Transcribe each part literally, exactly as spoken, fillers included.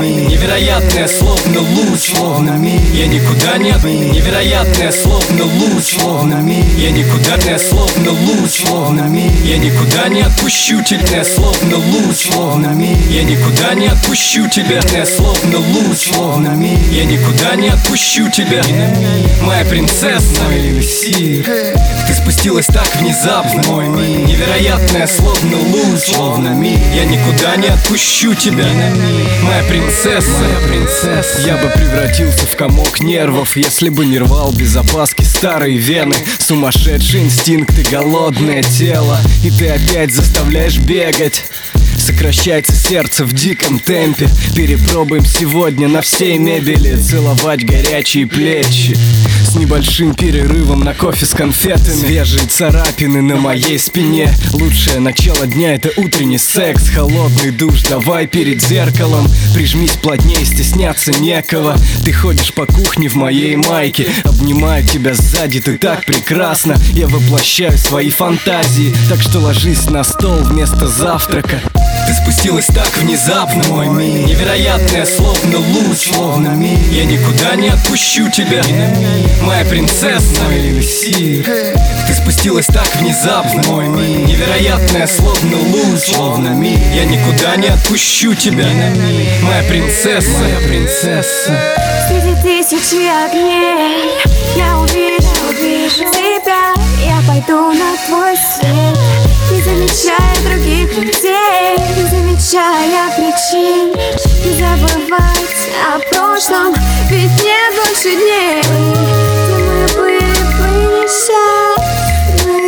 Невероятное, словно луч, словно миг. Я никуда не Невероятное, словно луч, словно миг. Я никуда не словно луч, словно миг. Я никуда не отпущу тебя, словно луч, словно миг. Я никуда не отпущу тебя, словно луч, словно миг. Я никуда не отпущу тебя, моя принцесса, мой эликсир. Ты спустилась так внезапно, мой мир. Невероятное, словно луч, словно миг. Я никуда не отпущу тебя, моя принцесса, моя принцесса. Я бы превратился в комок нервов, если бы не рвал без опаски старые вены. Сумасшедшие инстинкты, голодное тело, и ты опять заставляешь бегать. Сокращается сердце в диком темпе. Перепробуем сегодня на всей мебели. Целовать горячие плечи с небольшим перерывом на кофе с конфетами. Свежие царапины на моей спине. Лучшее начало дня — это утренний секс. Холодный душ, давай перед зеркалом. Прижмись плотнее, стесняться некого. Ты ходишь по кухне в моей майке. Обнимаю тебя сзади, ты так прекрасна. Я воплощаю свои фантазии, так что ложись на стол вместо завтрака. Ты спустилась так внезапно, мой мир. Невероятное, словно луч, словно миг. Я никуда не отпущу тебя, моя принцесса, мой эликсир. Ты спустилась так внезапно, мой мир. Невероятное, словно луч, словно миг. Я никуда не отпущу тебя, моя принцесса, моя принцесса. Среди тысячи огней я увижу, увижу тебя. Я пойду на твой след, не замечая других людей, не замечая причин. Не забывать о прошлом, ведь нет больше дней, где мы были бы несчастны.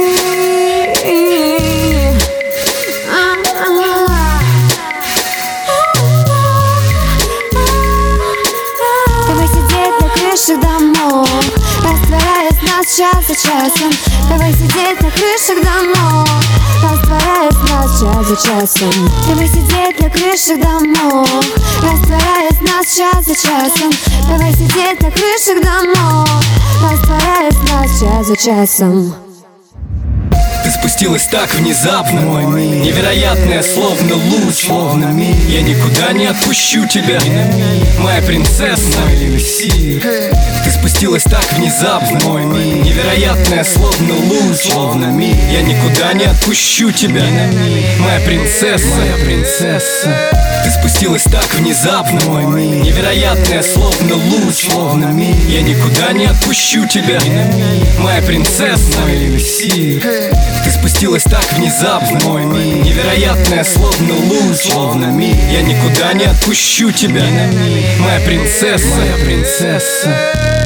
Давай сидеть на крышах домов, растворяясь нас час за часом. Давай сидеть на крышах домов, растворяясь нас час за часом. Давай сидеть на крышах домов, растворяясь нас час за часом. Давай сидеть на крышах домов, растворяясь нас час за часом. Ты спустилась так внезапно, мой мир. Невероятное, словно луч, словно миг. Я никуда не отпущу тебя, моя принцесса, мой эликсир. Ты спустилась так внезапно, мой мир. Невероятное, словно луч, словно миг. Я никуда не отпущу тебя, моя принцесса, моя принцесса. Ты спустилась так внезапно, мой мир. Невероятное, словно луч, словно миг. Я никуда не отпущу тебя, моя принцесса, мой эликсир. Ты спустилась так внезапно, мой мир. Невероятное, словно луч, словно миг. Я никуда не отпущу тебя, моя принцесса, моя принцесса.